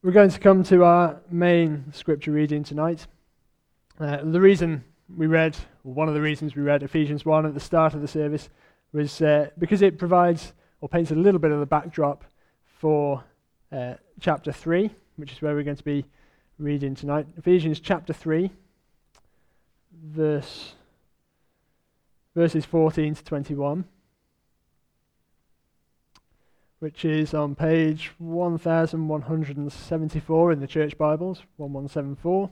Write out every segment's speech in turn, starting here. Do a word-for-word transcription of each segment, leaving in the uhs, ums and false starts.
We're going to come to our main scripture reading tonight. Uh, the reason we read, or one of the reasons we read Ephesians one at the start of the service was uh, because it provides or paints a little bit of the backdrop for uh, chapter three, which is where we're going to be reading tonight. Ephesians chapter three, verse, verses fourteen to twenty-one. Which is on page one thousand one hundred seventy-four in the Church Bibles, one one seven four.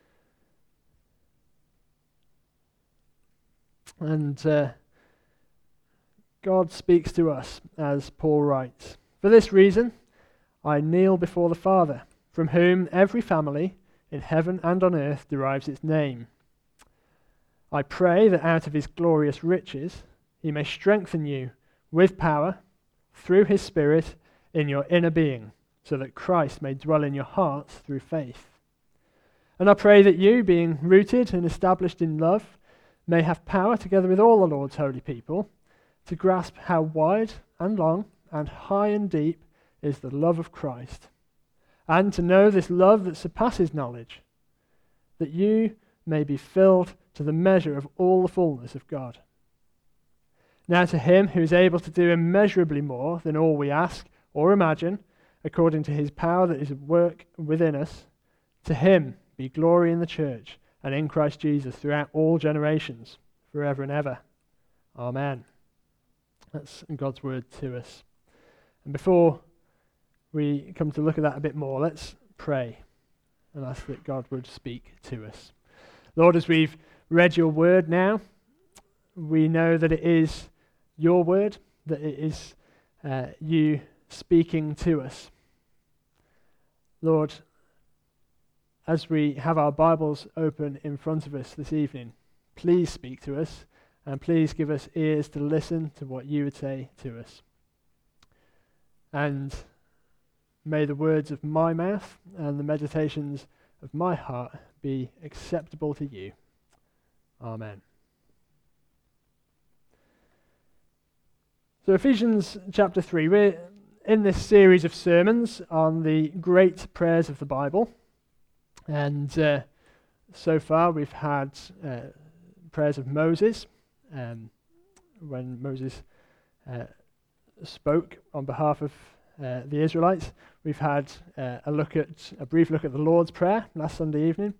And uh, God speaks to us as Paul writes, "For this reason I kneel before the Father, from whom every family in heaven and on earth derives its name. I pray that out of his glorious riches he may strengthen you with power through his Spirit in your inner being, so that Christ may dwell in your hearts through faith. And I pray that you, being rooted and established in love, may have power, together with all the Lord's holy people, to grasp how wide and long and high and deep is the love of Christ, and to know this love that surpasses knowledge, that you may be filled to the measure of all the fullness of God. Now to him who is able to do immeasurably more than all we ask or imagine, according to his power that is at work within us, to him be glory in the church and in Christ Jesus throughout all generations, forever and ever. Amen." That's God's word to us. And before we come to look at that a bit more, let's pray and ask that God would speak to us. Lord, as we've read your word now, we know that it is your word, that it is uh, you speaking to us. Lord, as we have our Bibles open in front of us this evening, please speak to us, and please give us ears to listen to what you would say to us. And may the words of my mouth and the meditations of my heart be acceptable to you. Amen. So Ephesians chapter three, we're in this series of sermons on the great prayers of the Bible. And uh, so far we've had uh, prayers of Moses, um, when Moses uh, spoke on behalf of uh, the Israelites. We've had uh, a look at a brief look at the Lord's Prayer last Sunday evening,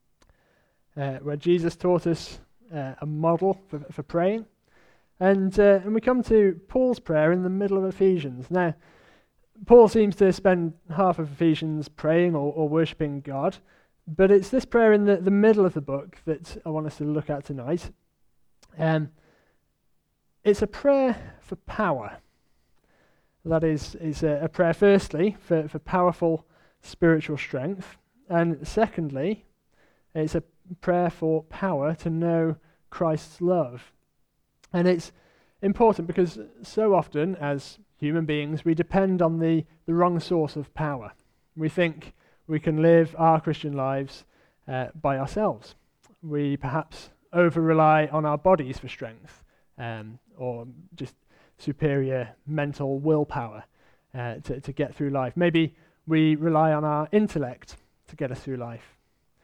uh, where Jesus taught us uh, a model for, for praying. And uh, and we come to Paul's prayer in the middle of Ephesians. Now, Paul seems to spend half of Ephesians praying or, or worshipping God, but it's this prayer in the, the middle of the book that I want us to look at tonight. Um, it's a prayer for power. That is, is a, a prayer, firstly, for, for powerful spiritual strength, and secondly, it's a prayer for power to know Christ's love. And it's important because so often, as human beings, we depend on the, the wrong source of power. We think we can live our Christian lives uh, by ourselves. We perhaps over-rely on our bodies for strength, um, or just superior mental willpower uh, to, to get through life. Maybe we rely on our intellect to get us through life.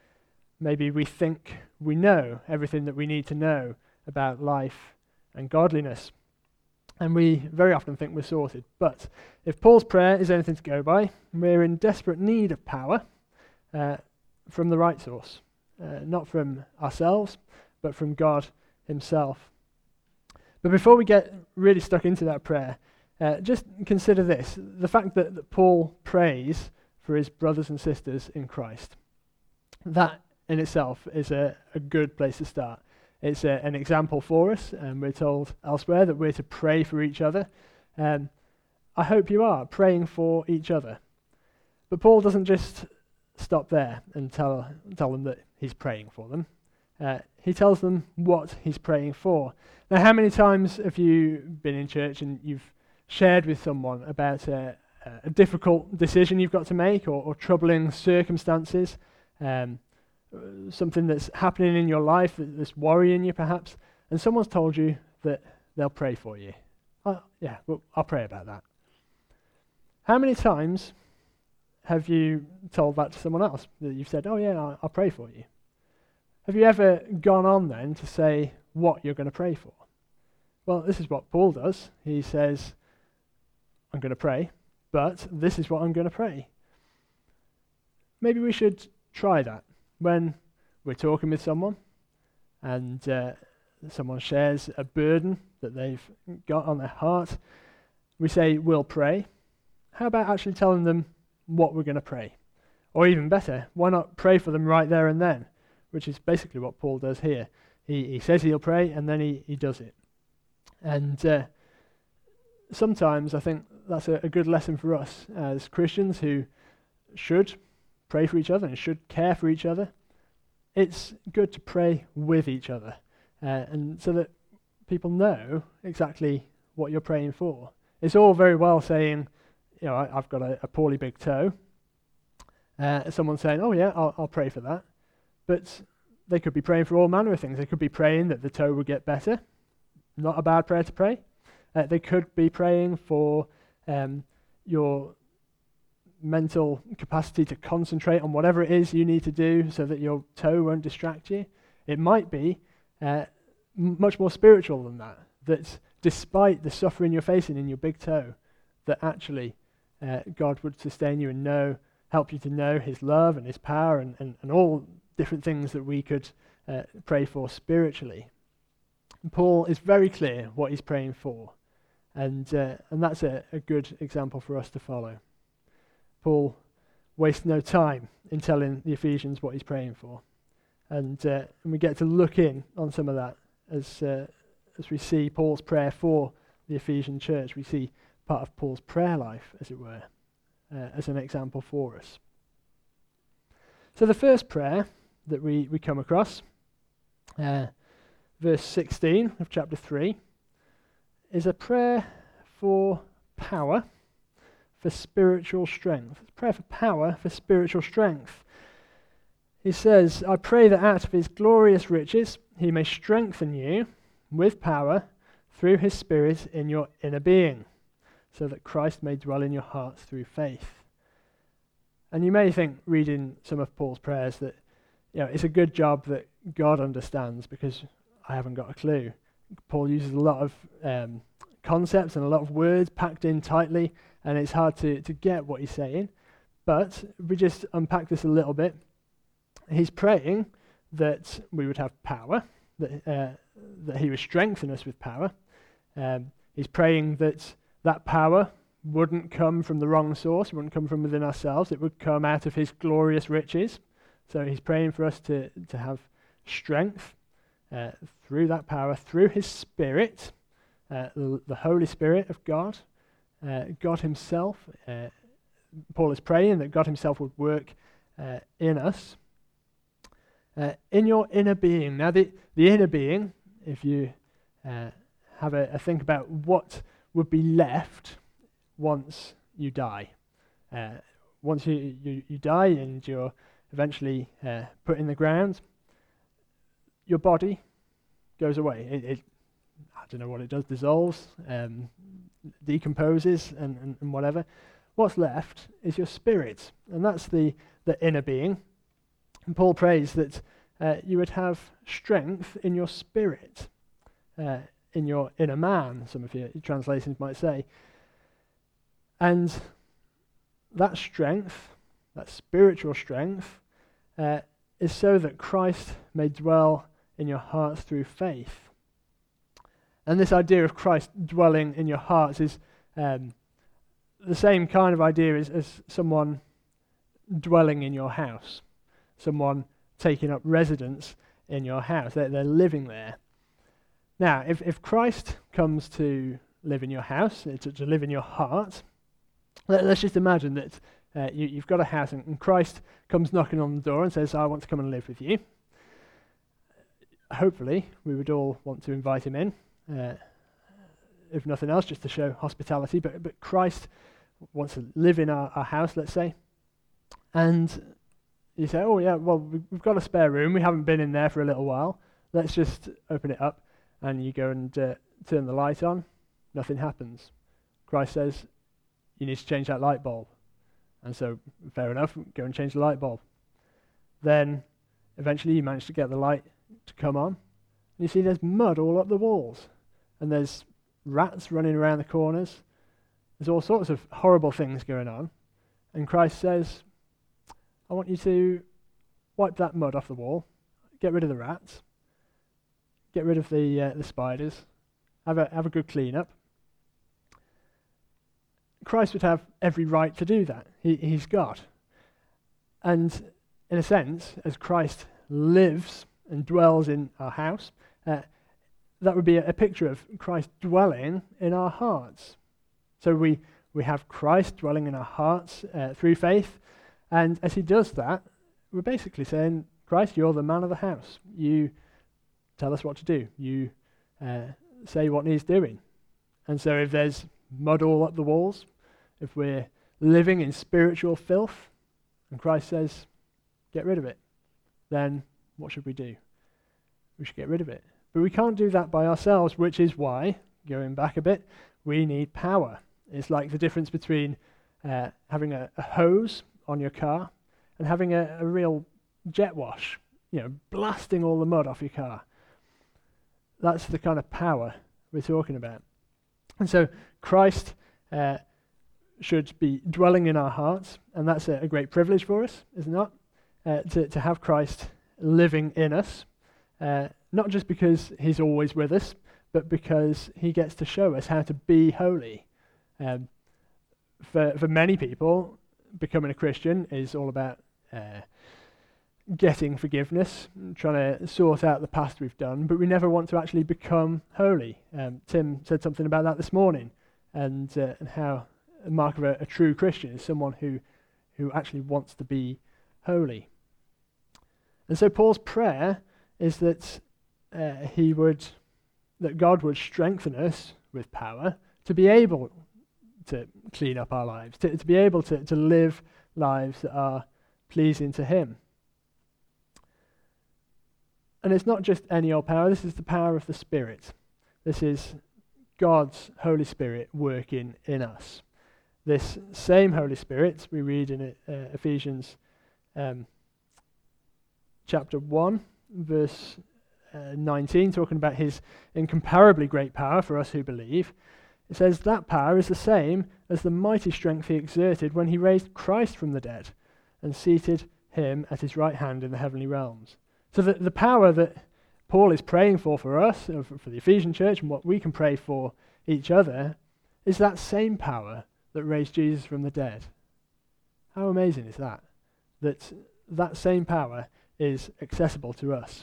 Maybe we think we know everything that we need to know about life and godliness. And we very often think we're sorted. But if Paul's prayer is anything to go by, we're in desperate need of power uh, from the right source. Uh, not from ourselves, but from God himself. But before we get really stuck into that prayer, uh, just consider this. The fact that, that Paul prays for his brothers and sisters in Christ. That in itself is a, a good place to start. It's a, an example for us, and we're told elsewhere that we're to pray for each other. Um, I hope you are praying for each other. But Paul doesn't just stop there and tell tell them that he's praying for them. Uh, he tells them what he's praying for. Now, how many times have you been in church and you've shared with someone about a, a difficult decision you've got to make, or, or troubling circumstances, um, something that's happening in your life that's worrying you perhaps, and someone's told you that they'll pray for you? Oh, yeah, well, I'll pray about that. How many times have you told that to someone else? That you've said, oh yeah, I'll, I'll pray for you. Have you ever gone on then to say what you're going to pray for? Well, this is what Paul does. He says, I'm going to pray, but this is what I'm going to pray. Maybe we should try that when we're talking with someone and uh, someone shares a burden that they've got on their heart. We say, we'll pray. How about actually telling them what we're going to pray? Or even better, why not pray for them right there and then? Which is basically what Paul does here. He, he says he'll pray, and then he, he does it. And uh, sometimes I think that's a, a good lesson for us as Christians who should pray for each other and should care for each other. It's good to pray with each other, uh, and so that people know exactly what you're praying for. It's all very well saying, you know, I, I've got a, a poorly big toe. Uh, someone saying, oh yeah, I'll, I'll pray for that. But they could be praying for all manner of things. They could be praying that the toe would get better. Not a bad prayer to pray. Uh, they could be praying for um, your mental capacity to concentrate on whatever it is you need to do so that your toe won't distract you. It might be uh, m- much more spiritual than that, that despite the suffering you're facing in your big toe, that actually uh, God would sustain you and know, help you to know his love and his power and, and, and all different things that we could uh, pray for spiritually. And Paul is very clear what he's praying for, and uh, and that's a, a good example for us to follow. Paul wastes no time in telling the Ephesians what he's praying for, and uh, and we get to look in on some of that as uh, as we see Paul's prayer for the Ephesian church. We see part of Paul's prayer life, as it were, uh, as an example for us. So the first prayer that we, we come across, uh, verse sixteen of chapter three, is a prayer for power, for spiritual strength. It's a prayer for power, for spiritual strength. He says, I pray that out of his glorious riches he may strengthen you with power through his Spirit in your inner being, so that Christ may dwell in your hearts through faith. And you may think, reading some of Paul's prayers, that you know, it's a good job that God understands because I haven't got a clue. Paul uses a lot of um, concepts and a lot of words packed in tightly, and it's hard to, to get what he's saying. But if we just unpack this a little bit, he's praying that we would have power, that, uh, that he would strengthen us with power. Um, he's praying that that power wouldn't come from the wrong source, wouldn't come from within ourselves, it would come out of his glorious riches. So he's praying for us to, to have strength uh, through that power, through his Spirit, uh, the, the Holy Spirit of God, uh, God himself. Uh, Paul is praying that God himself would work uh, in us, uh, in your inner being. Now the, the inner being, if you uh, have a, a think about what would be left once you die. Uh, once you, you, you die and you're eventually uh, put in the ground, your body goes away. It, it I don't know what it does, dissolves, um, decomposes, and, and, and whatever. What's left is your spirit, and that's the, the inner being. And Paul prays that uh, you would have strength in your spirit, uh, in your inner man, some of your translations might say. And that strength, that spiritual strength, uh, is so that Christ may dwell in your hearts through faith. And this idea of Christ dwelling in your hearts is um, the same kind of idea as, as someone dwelling in your house, someone taking up residence in your house. They're, they're living there. Now, if, if Christ comes to live in your house, to, to live in your heart, let, let's just imagine that uh, you, you've got a house and, and Christ comes knocking on the door and says, I want to come and live with you. Hopefully, we would all want to invite him in, uh, if nothing else, just to show hospitality. But, but Christ wants to live in our, our house, let's say. And you say, oh yeah, well, we've got a spare room. We haven't been in there for a little while. Let's just open it up. And you go and uh, turn the light on. Nothing happens. Christ says, you need to change that light bulb. And so, fair enough, go and change the light bulb. Then, eventually you manage to get the light to come on. And you see there's mud all up the walls. And there's rats running around the corners. There's all sorts of horrible things going on. And Christ says, I want you to wipe that mud off the wall, get rid of the rats, get rid of the uh, the spiders, have a have a good clean up. Christ would have every right to do that. He, he's God. And in a sense, as Christ lives and dwells in our house, uh, that would be a, a picture of Christ dwelling in our hearts. So we, we have Christ dwelling in our hearts uh, through faith, and as he does that, we're basically saying, Christ, you're the man of the house. You tell us what to do. You uh, say what needs doing. And so if there's mud all up the walls, if we're living in spiritual filth, and Christ says, get rid of it, then what should we do? We should get rid of it. But we can't do that by ourselves, which is why, going back a bit, we need power. It's like the difference between uh, having a, a hose on your car and having a, a real jet wash, you know, blasting all the mud off your car. That's the kind of power we're talking about. And so Christ uh, should be dwelling in our hearts, and that's a, a great privilege for us, is it not? Uh, to, to have Christ living in us, uh, not just because he's always with us, but because he gets to show us how to be holy. Um, for, for many people, becoming a Christian is all about uh, getting forgiveness, trying to sort out the past we've done, but we never want to actually become holy. Um, Tim said something about that this morning, and, uh, and how a mark of a, a true Christian is someone who, who actually wants to be holy. And so Paul's prayer is that uh, he would, that God would strengthen us with power to be able to clean up our lives, to, to be able to, to live lives that are pleasing to him. And it's not just any old power, this is the power of the Spirit. This is God's Holy Spirit working in us. This same Holy Spirit, we read in uh, Ephesians um, chapter one, verse uh, nineteen, talking about his incomparably great power for us who believe. It says, that power is the same as the mighty strength he exerted when he raised Christ from the dead and seated him at his right hand in the heavenly realms. So the, the power that Paul is praying for for us, uh, for, for the Ephesian church, and what we can pray for each other, is that same power that raised Jesus from the dead. How amazing is that? That that same power is accessible to us.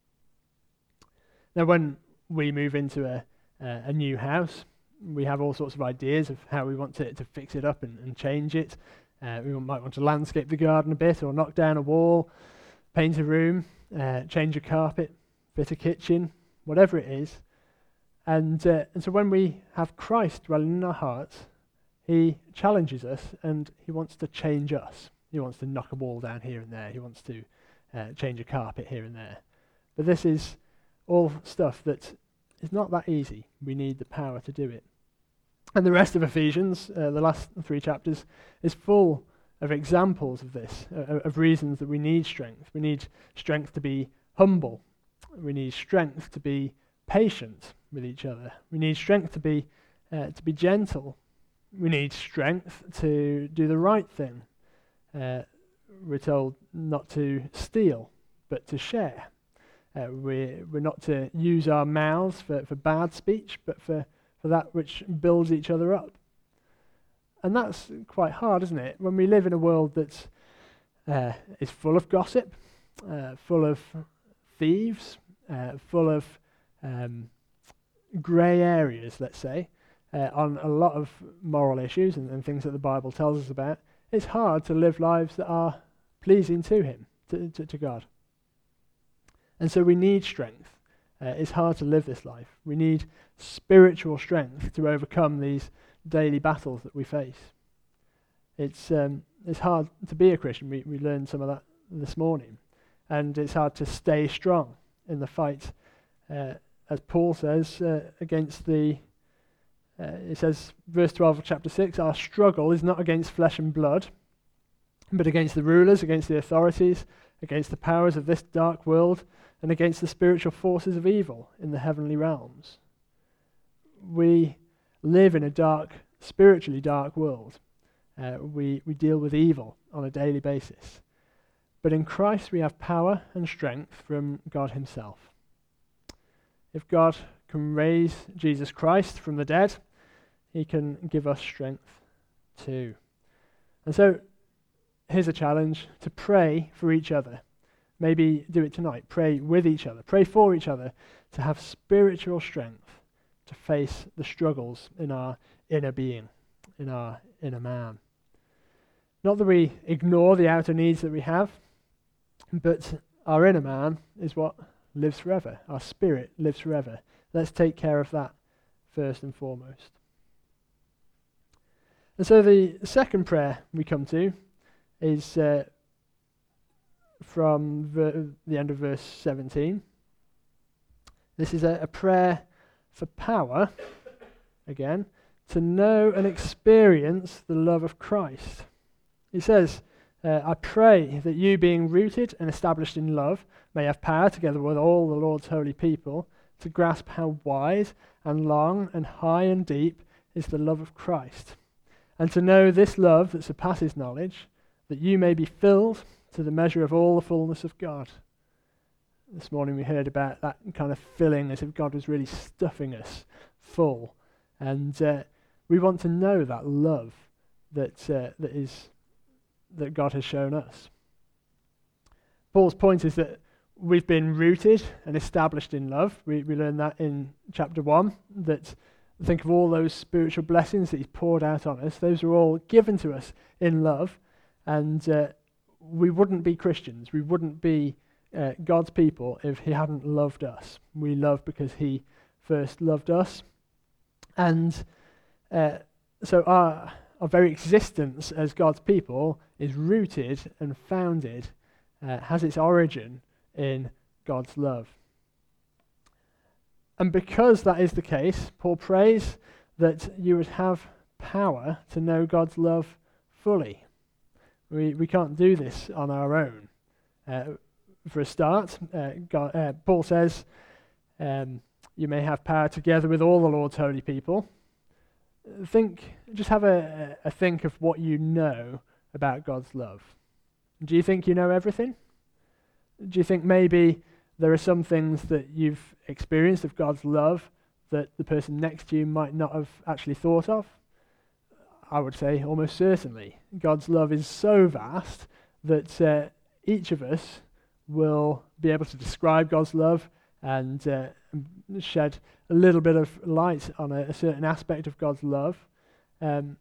Now, when we move into a, uh, a new house, we have all sorts of ideas of how we want to, to fix it up and, and change it. Uh, we might want to landscape the garden a bit, or knock down a wall, paint a room, uh, change a carpet, fit a kitchen, whatever it is. And, uh, and so when we have Christ dwelling in our hearts, he challenges us and he wants to change us. He wants to knock a wall down here and there. He wants to uh, change a carpet here and there. But this is all stuff that is not that easy. We need the power to do it. And the rest of Ephesians, uh, the last three chapters, is full of examples of this, uh, of reasons that we need strength. We need strength to be humble. We need strength to be patient with each other. We need strength to be uh, to be gentle. We need strength to do the right thing. Uh, we're told not to steal, but to share. Uh, we're, we're not to use our mouths for, for bad speech, but for, for that which builds each other up. And that's quite hard, isn't it? When we live in a world that uh, is full of gossip, uh, full of thieves, uh, full of um, grey areas, let's say, uh, on a lot of moral issues and, and things that the Bible tells us about, it's hard to live lives that are pleasing to him, to, to, to God. And so we need strength. Uh, it's hard to live this life. We need spiritual strength to overcome these daily battles that we face. It's um, it's hard to be a Christian. We we learned some of that this morning. And it's hard to stay strong in the fight, uh, as Paul says, uh, against the, uh, it says, verse twelve of chapter six, our struggle is not against flesh and blood, but against the rulers, against the authorities, against the powers of this dark world, and against the spiritual forces of evil in the heavenly realms. We live in a dark, spiritually dark world. Uh, we, we deal with evil on a daily basis. But in Christ we have power and strength from God himself. If God can raise Jesus Christ from the dead, he can give us strength too. And so, here's a challenge to pray for each other. Maybe do it tonight. Pray with each other. Pray for each other to have spiritual strength to face the struggles in our inner being, in our inner man. Not that we ignore the outer needs that we have, but our inner man is what lives forever. Our spirit lives forever. Let's take care of that first and foremost. And so the second prayer we come to is uh, from ver- the end of verse seventeen. This is a, a prayer for power, again, to know and experience the love of Christ. He says, uh, I pray that you, being rooted and established in love, may have power, together with all the Lord's holy people, to grasp how wide and long and high and deep is the love of Christ, and to know this love that surpasses knowledge, that you may be filled to the measure of all the fullness of God. This morning we heard about that kind of filling, as if God was really stuffing us full. And uh, we want to know that love that uh, that is that God has shown us. Paul's point is that we've been rooted and established in love. We we learned that in chapter one, that think of all those spiritual blessings that he's poured out on us. Those are all given to us in love. And uh, we wouldn't be Christians. We wouldn't be uh, God's people if he hadn't loved us. We love because he first loved us. And uh, so our, our very existence as God's people is rooted and founded, uh, has its origin in God's love. And because that is the case, Paul prays that you would have power to know God's love fully. We we can't do this on our own. Uh, for a start, uh, God, uh, Paul says, um, you may have power together with all the Lord's holy people. Think, just have a, a think of what you know about God's love. Do you think you know everything? Do you think maybe there are some things that you've experienced of God's love that the person next to you might not have actually thought of? I would say almost certainly. God's love is so vast that uh, each of us will be able to describe God's love and uh, shed a little bit of light on a, a certain aspect of God's love um,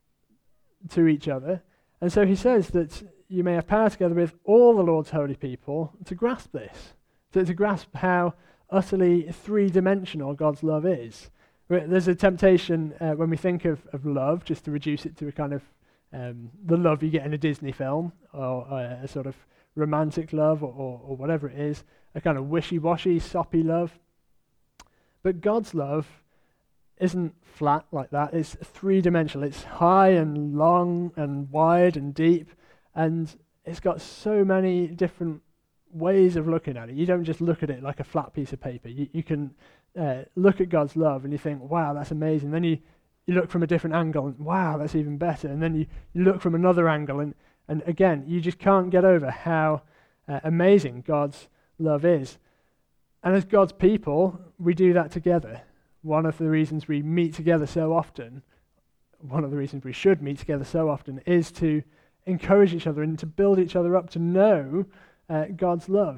to each other. And so he says that you may have power together with all the Lord's holy people to grasp this, to, to grasp how utterly three-dimensional God's love is. There's a temptation uh, when we think of, of love, just to reduce it to a kind of um, the love you get in a Disney film, or uh, a sort of romantic love, or, or, or whatever it is, a kind of wishy-washy, soppy love. But God's love isn't flat like that. It's three-dimensional. It's high and long and wide and deep, and it's got so many different ways of looking at it. You don't just look at it like a flat piece of paper. You, you can uh, look at God's love and you think, wow, that's amazing. Then you, you look from a different angle and wow, that's even better. And then you, you look from another angle and, and again, you just can't get over how uh, amazing God's love is. And as God's people, we do that together. One of the reasons we meet together so often, one of the reasons we should meet together so often, is to encourage each other and to build each other up to know Uh, God's love.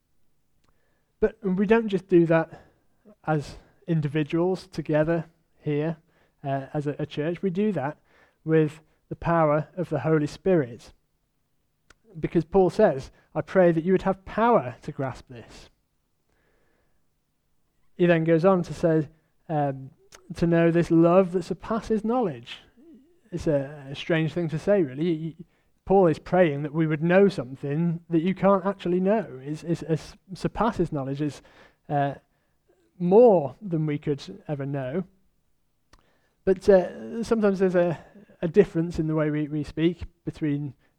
But we don't just do that as individuals together here uh, as a, a church. We do that with the power of the Holy Spirit. Because Paul says, I pray that you would have power to grasp this. He then goes on to say, um, to know this love that surpasses knowledge. It's a, a strange thing to say, really. You, Paul is praying that we would know something that you can't actually know. It's, it's, it's surpasses knowledge. It's uh, more than we could ever know. But uh, sometimes there's a, a difference in the way we, we speak between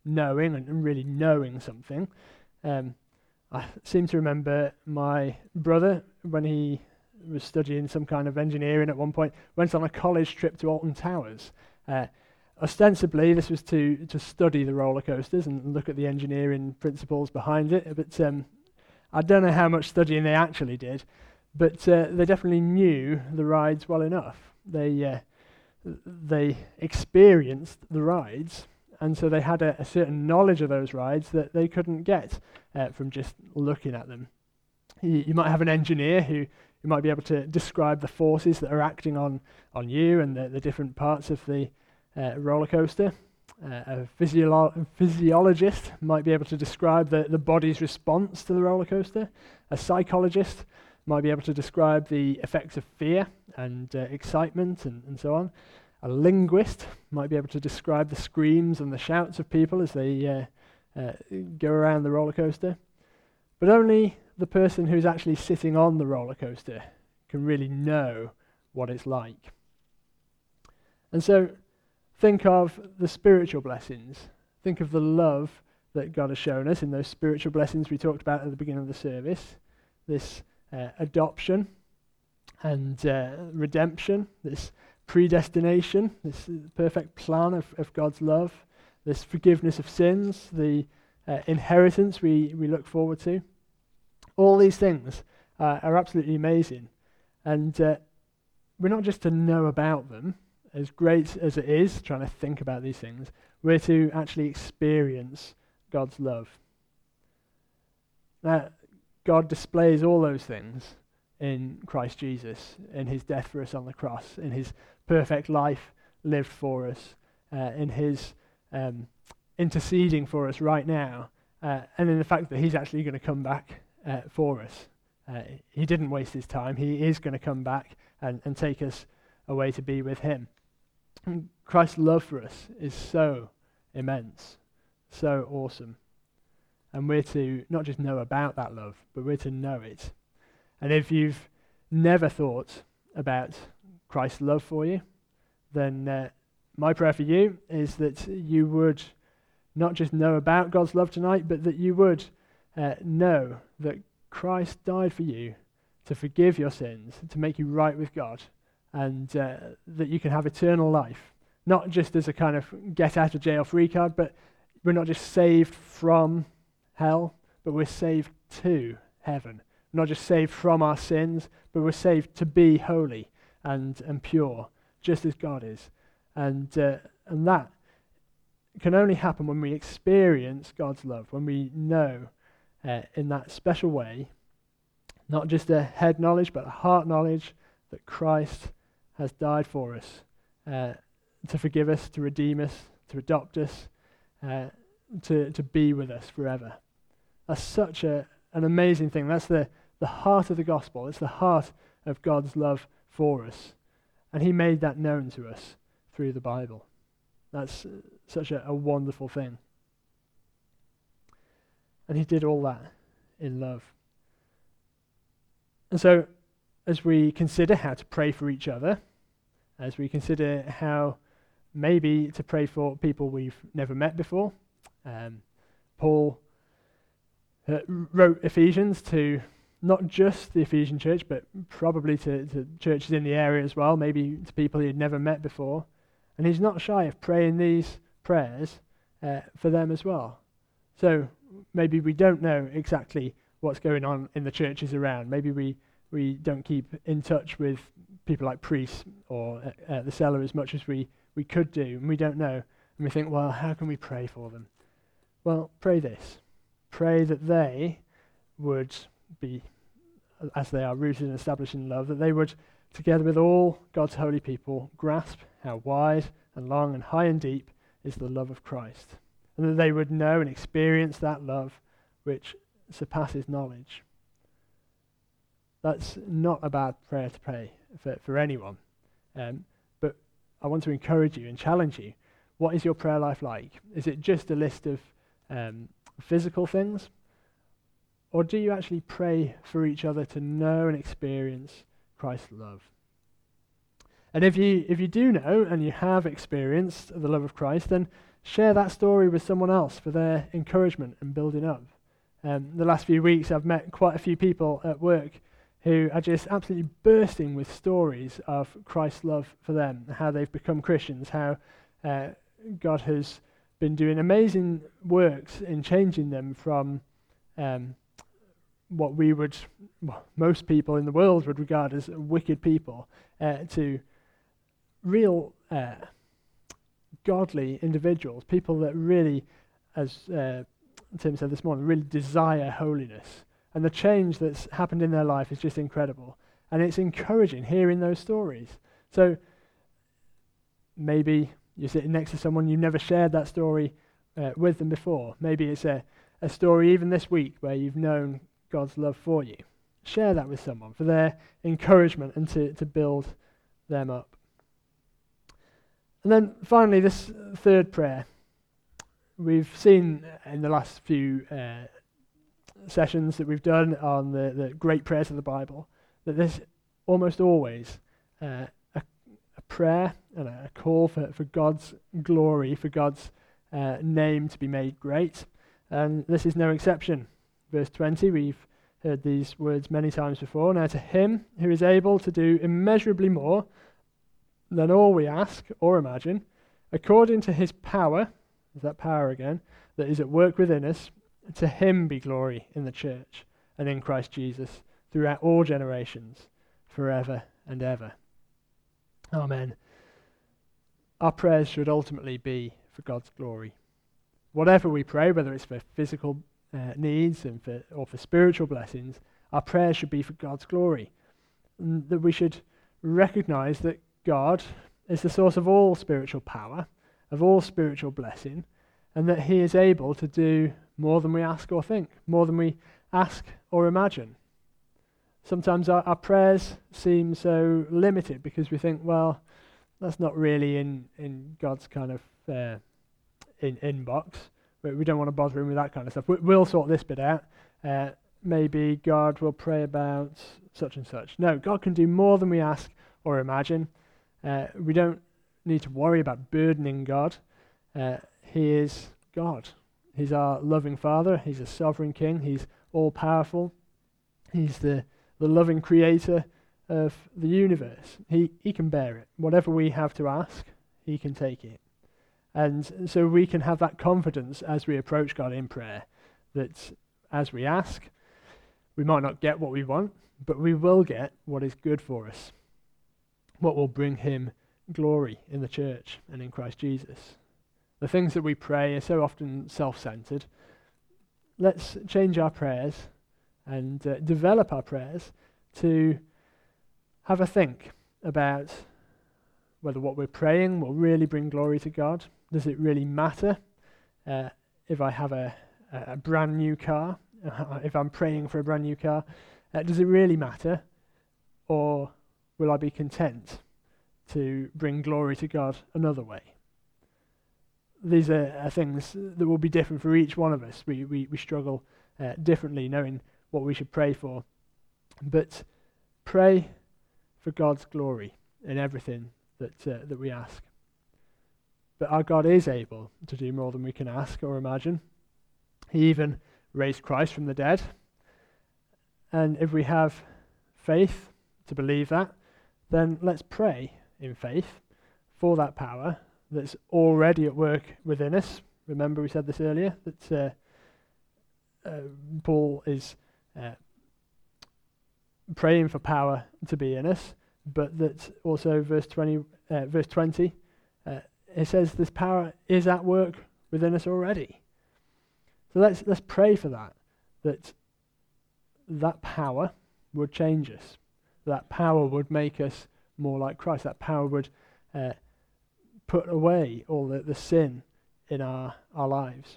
knowing and, and really knowing something. Um, I seem to remember my brother, when he was studying some kind of engineering at one point, went on a college trip to Alton Towers. Uh, ostensibly, this was to, to study the roller coasters and look at the engineering principles behind it, but um, I don't know how much studying they actually did, but uh, they definitely knew the rides well enough. They uh, they experienced the rides, and so they had a, a certain knowledge of those rides that they couldn't get uh, from just looking at them. You, you might have an engineer who, who might be able to describe the forces that are acting on, on you and the, the different parts of the uh, roller coaster. Uh, a physiolo- physiologist might be able to describe the, the body's response to the roller coaster. A psychologist might be able to describe the effects of fear and uh, excitement and, and so on. A linguist might be able to describe the screams and the shouts of people as they uh, uh, go around the roller coaster. But only the person who's actually sitting on the roller coaster can really know what it's like. And so think of the spiritual blessings. Think of the love that God has shown us in those spiritual blessings we talked about at the beginning of the service. This uh, adoption and uh, redemption, this predestination, this perfect plan of, of God's love, this forgiveness of sins, the uh, inheritance we, we look forward to. All these things uh, are absolutely amazing. And uh, we're not just to know about them, as great as it is trying to think about these things, we're to actually experience God's love. Now, God displays all those things in Christ Jesus, in his death for us on the cross, in his perfect life lived for us, uh, in his um, interceding for us right now, uh, and in the fact that he's actually going to come back uh, for us. Uh, he didn't waste his time. He is going to come back and, and take us away to be with him. And Christ's love for us is so immense, so awesome. And we're to not just know about that love, but we're to know it. And if you've never thought about Christ's love for you, then uh, my prayer for you is that you would not just know about God's love tonight, but that you would uh, know that Christ died for you to forgive your sins, to make you right with God, and uh, that you can have eternal life, not just as a kind of get-out-of-jail-free card, but we're not just saved from hell, but we're saved to heaven. We're not just saved from our sins, but we're saved to be holy and, and pure, just as God is. And uh, and that can only happen when we experience God's love, when we know uh, in that special way, not just a head knowledge, but a heart knowledge that Christ has died for us, uh, to forgive us, to redeem us, to adopt us, uh, to, to be with us forever. That's such a, an amazing thing. That's the, the heart of the gospel. It's the heart of God's love for us. And he made that known to us through the Bible. That's uh, such a, a wonderful thing. And he did all that in love. And so, as we consider how to pray for each other, as we consider how maybe to pray for people we've never met before, um, Paul uh, wrote Ephesians to not just the Ephesian church, but probably to, to churches in the area as well, maybe to people he'd never met before. And he's not shy of praying these prayers uh, for them as well. So maybe we don't know exactly what's going on in the churches around. Maybe we, we don't keep in touch with people like priests or uh, uh, the cellar as much as we, we could do, and we don't know. And we think, well, how can we pray for them? Well, pray this. Pray that they would be, as they are rooted and established in love, that they would, together with all God's holy people, grasp how wide and long and high and deep is the love of Christ, and that they would know and experience that love which surpasses knowledge. That's not a bad prayer to pray for, for anyone, um, but I want to encourage you and challenge you. What is your prayer life like? Is it just a list of um, physical things? Or do you actually pray for each other to know and experience Christ's love? And if you if you do know and you have experienced the love of Christ, then share that story with someone else for their encouragement and building up. Um, the last few weeks I've met quite a few people at work who are just absolutely bursting with stories of Christ's love for them, how they've become Christians, how uh, God has been doing amazing works in changing them from um, what we would, well, most people in the world would regard as wicked people, uh, to real uh, godly individuals, people that really, as uh, Tim said this morning, really desire holiness. And the change that's happened in their life is just incredible. And it's encouraging hearing those stories. So maybe you're sitting next to someone, you've never shared that story uh, with them before. Maybe it's a, a story even this week where you've known God's love for you. Share that with someone for their encouragement and to, to build them up. And then finally, this third prayer. We've seen in the last few uh, sessions that we've done on the, the great prayers of the Bible that there's almost always uh, a, a prayer and a call for, for God's glory, for God's uh, name to be made great. And this is no exception. Verse twenty, we've heard these words many times before. Now to him who is able to do immeasurably more than all we ask or imagine, according to his power, is that power again, that is at work within us, to him be glory in the church and in Christ Jesus throughout all generations, forever and ever. Amen. Our prayers should ultimately be for God's glory. Whatever we pray, whether it's for physical uh, needs and for, or for spiritual blessings, our prayers should be for God's glory. And that we should recognize that God is the source of all spiritual power, of all spiritual blessing, and that he is able to do more than we ask or think, more than we ask or imagine. Sometimes our, our prayers seem so limited because we think, well, that's not really in, in God's kind of uh, in inbox. We, we don't want to bother him with that kind of stuff. We, we'll sort this bit out. Uh, maybe God will pray about such and such. No, God can do more than we ask or imagine. Uh, we don't need to worry about burdening God. Uh, he is God. He's our loving Father. He's a sovereign King. He's all-powerful. He's the, the loving creator of the universe. He, he can bear it. Whatever we have to ask, he can take it. And so we can have that confidence as we approach God in prayer, that as we ask, we might not get what we want, but we will get what is good for us, what will bring him glory in the church and in Christ Jesus. The things that we pray are so often self-centered. Let's change our prayers and uh, develop our prayers to have a think about whether what we're praying will really bring glory to God. Does it really matter uh, if I have a, a brand new car, if I'm praying for a brand new car? Uh, does it really matter? Or will I be content to bring glory to God another way? These are, are things that will be different for each one of us. We we, we struggle uh, differently knowing what we should pray for. But pray for God's glory in everything that uh, that we ask. But our God is able to do more than we can ask or imagine. He even raised Christ from the dead. And if we have faith to believe that, then let's pray in faith for that power that's already at work within us. Remember we said this earlier, that uh, uh, Paul is uh, praying for power to be in us, but that also verse twenty, uh, verse twenty, uh, it says this power is at work within us already. So let's let's pray for that, that that power would change us, that power would make us more like Christ, that power would uh, put away all the, the sin in our, our lives.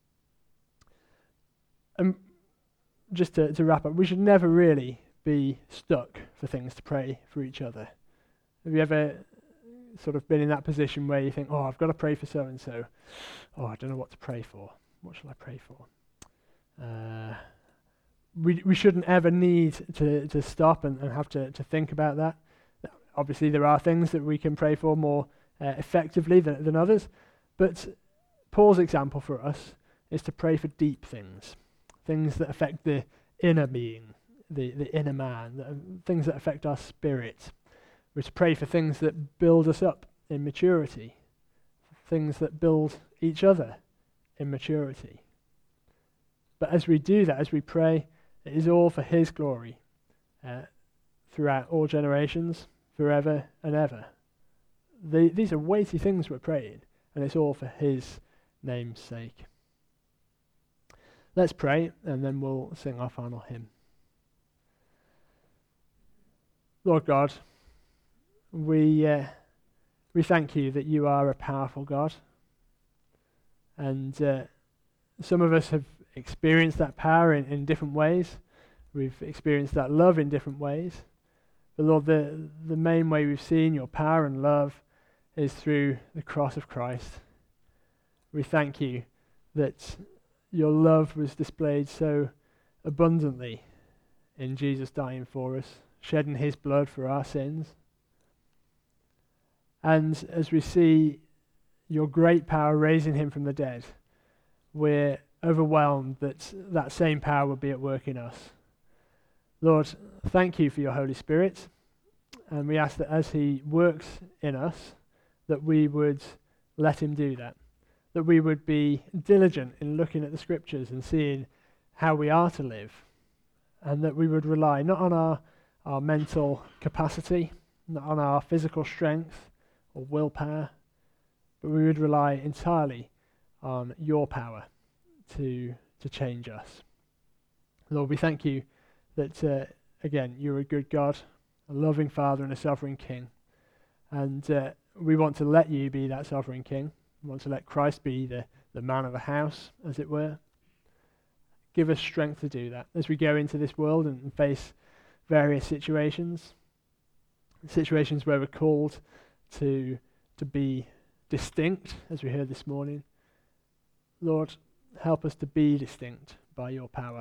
And just to, to wrap up, we should never really be stuck for things to pray for each other. Have you ever sort of been in that position where you think, oh, I've got to pray for so-and-so. Oh, I don't know what to pray for. What shall I pray for? Uh, we we shouldn't ever need to, to stop and, and have to, to think about that. Obviously, there are things that we can pray for more uh, effectively than, than others, but Paul's example for us is to pray for deep things, things that affect the inner being, the, the inner man, the, things that affect our spirit. We're to pray for things that build us up in maturity, things that build each other in maturity. But as we do that, as we pray, it is all for his glory uh, throughout all generations, forever and ever. The, these are weighty things we're praying, and it's all for his name's sake. Let's pray, and then we'll sing our final hymn. Lord God, we uh, we thank you that you are a powerful God, and uh, some of us have experienced that power in, in different ways. We've experienced that love in different ways. But Lord, the, the main way we've seen your power and love is through the cross of Christ. We thank you that your love was displayed so abundantly in Jesus dying for us, shedding his blood for our sins. And as we see your great power raising him from the dead, we're overwhelmed that that same power will be at work in us. Lord, thank you for your Holy Spirit, and we ask that as he works in us, that we would let him do that, that we would be diligent in looking at the scriptures and seeing how we are to live, and that we would rely not on our, our mental capacity, not on our physical strength or willpower, but we would rely entirely on your power to to change us. Lord, we thank you that, uh, again, you're a good God, a loving Father and a sovereign King. And uh, we want to let you be that sovereign King. We want to let Christ be the, the man of the house, as it were. Give us strength to do that as we go into this world and, and face various situations, situations where we're called to to be distinct, as we heard this morning. Lord, help us to be distinct by your power,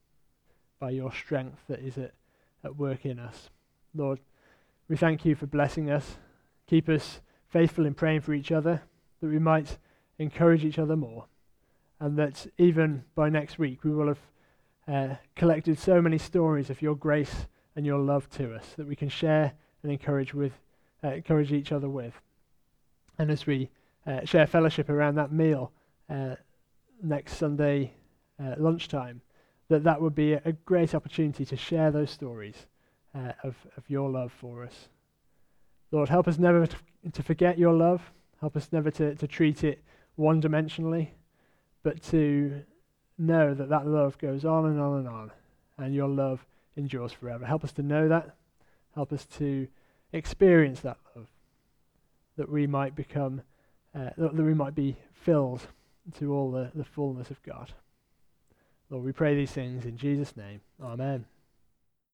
by your strength that is at, at work in us. Lord, we thank you for blessing us. Keep us faithful in praying for each other, that we might encourage each other more, and that even by next week we will have uh, collected so many stories of your grace and your love to us that we can share and encourage with, uh, encourage each other with. And as we uh, share fellowship around that meal uh, next Sunday uh, lunchtime, that that would be a, a great opportunity to share those stories uh, of, of your love for us. Lord, help us never to, to forget your love. Help us never to, to treat it one-dimensionally, but to know that that love goes on and on and on, and your love endures forever. Help us to know that. Help us to experience that love, that we might become, uh, that we might be filled to all the, the fullness of God. Lord, we pray these things in Jesus' name. Amen.